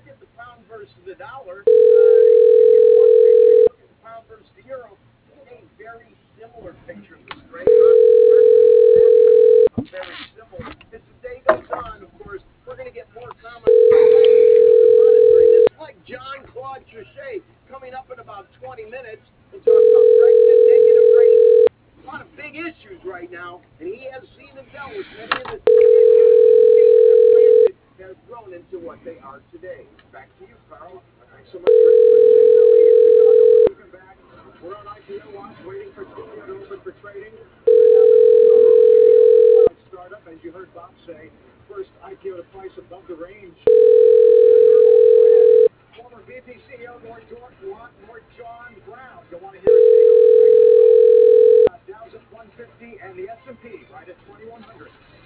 look at the pound versus the dollar, one picture. You look at the pound versus the euro, it's a very similar picture. The strength are very similar. As the day goes on, of course, we're going to get more comments monitoring this. Like John Claude Trichet coming up in about 20 minutes. We'll talk about Brexit, negative rates, a lot of big issues right now, and he has seen and dealt with many of the issues that have grown into what they are today. Back to you, Carl. Thanks so much, Rick. Welcome back. We're on IPO Watch, waiting for Twitter to open for trading. Startup, as you heard Bob say, first IPO to price above the range. Former VP CEO Lord John Brown. You'll want to hear his Dow's at 150 and the S&P right at 2100.